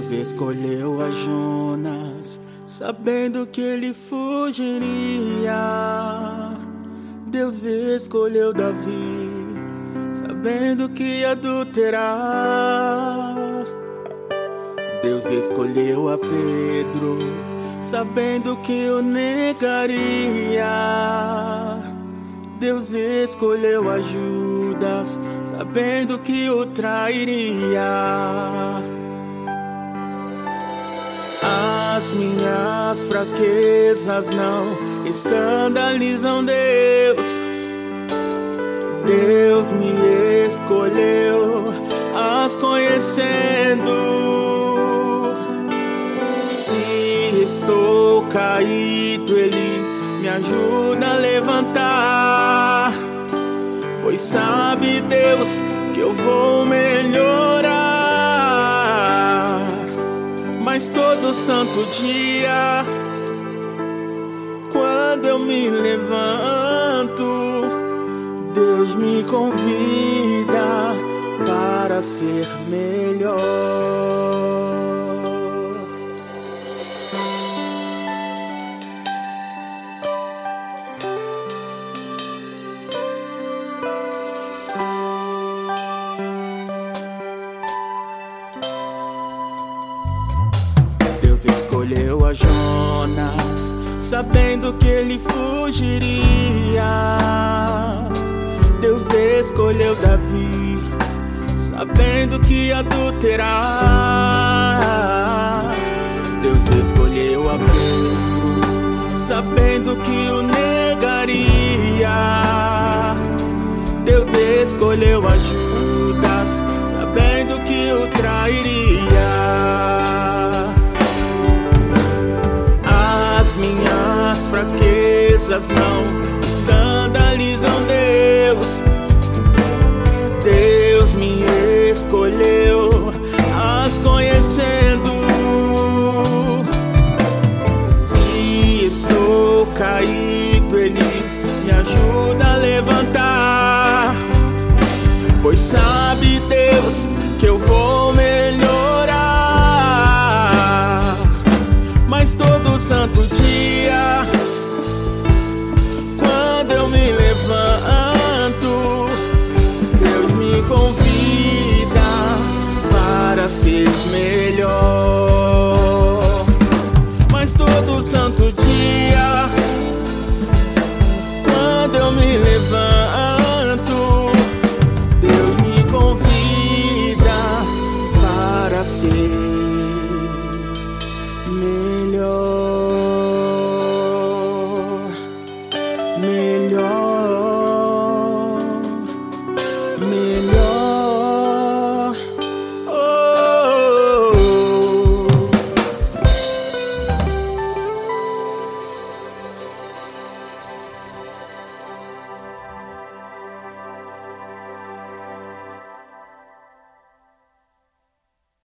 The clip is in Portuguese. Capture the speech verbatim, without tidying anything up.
Deus escolheu a Jonas, sabendo que ele fugiria. Deus escolheu Davi, sabendo que ia adulterar. Deus escolheu a Pedro, sabendo que o negaria. Deus escolheu a Judas, sabendo que o trairia. As minhas fraquezas não escandalizam Deus. Deus me escolheu, as conhecendo. Se estou caído, Ele me ajuda a levantar, pois sabe Deus que eu vou melhorar. Mas todo santo dia, quando eu me levanto, Deus me convida para ser melhor. Deus escolheu a Jonas, sabendo que ele fugiria. Deus escolheu Davi, sabendo que ia adulterar. Deus escolheu a Pedro, sabendo que o negaria. Deus escolheu a Judas, sabendo que o trairia. As minhas fraquezas não escandalizam Deus. Deus me escolheu, as conhecendo. Se estou caído, Ele me ajuda a levantar, pois sabe Deus que eu vou melhorar. Mas todo santo dia, quando eu me levanto, Deus me convida para ser melhor. Mas todo santo dia, quando eu me levanto, Deus me convida para ser melhor, melhor.